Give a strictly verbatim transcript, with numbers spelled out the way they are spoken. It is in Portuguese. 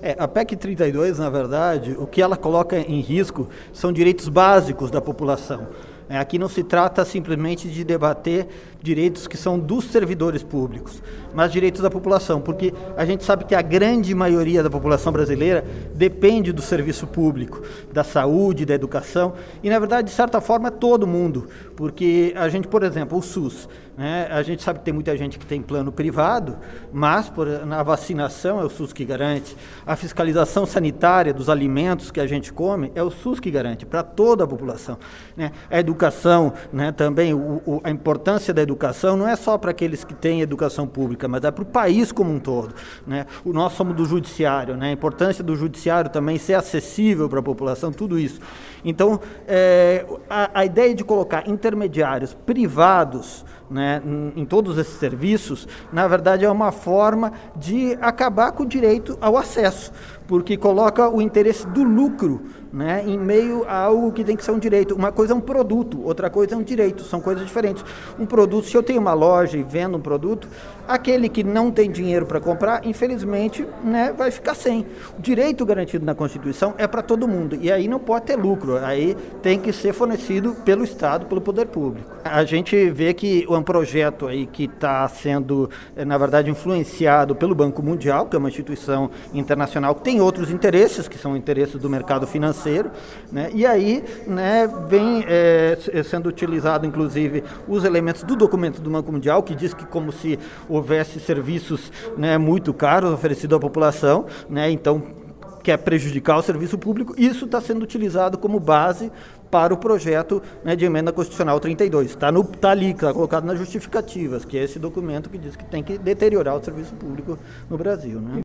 É, a P E C trinta e dois, na verdade, o que ela coloca em risco são direitos básicos da população. É, aqui não se trata simplesmente de debater direitos que são dos servidores públicos, mas direitos da população, porque a gente sabe que a grande maioria da população brasileira depende do serviço público, da saúde, da educação, e na verdade, de certa forma, todo mundo, porque a gente, por exemplo, o SUS, né, a gente sabe que tem muita gente que tem plano privado, mas por, na vacinação é o SUS que garante, a fiscalização sanitária dos alimentos que a gente come é o SUS que garante para toda a população, né? A educação, né, também o, o, a importância da educação não é só para aqueles que têm educação pública, mas é para o país como um todo, né? O, nós somos do judiciário, né? A importância do judiciário também ser acessível para a população, tudo isso. Então, é, a, a ideia de colocar intermediários privados, né, em, em todos esses serviços, na verdade é uma forma de acabar com o direito ao acesso, porque coloca o interesse do lucro, né, em meio a algo que tem que ser um direito. Uma coisa é um produto, outra coisa é um direito, são coisas diferentes. Um produto, se eu tenho uma loja e vendo um produto, aquele que não tem dinheiro para comprar, infelizmente, né, vai ficar sem. O direito garantido na Constituição é para todo mundo, e aí não pode ter lucro, aí tem que ser fornecido pelo Estado, pelo poder público. A gente vê que é um projeto aí que está sendo, na verdade, influenciado pelo Banco Mundial, que é uma instituição internacional que tem outros interesses, que são interesses do mercado financeiro, né? E aí, né, vem é, sendo utilizado, inclusive, os elementos do documento do Banco Mundial, que diz que como se houvesse serviços, né, muito caros oferecidos à população, né, então quer prejudicar o serviço público. Isso está sendo utilizado como base para o projeto, né, de emenda constitucional trinta e dois. Está tá ali, está colocado nas justificativas, que é esse documento que diz que tem que deteriorar o serviço público no Brasil, né?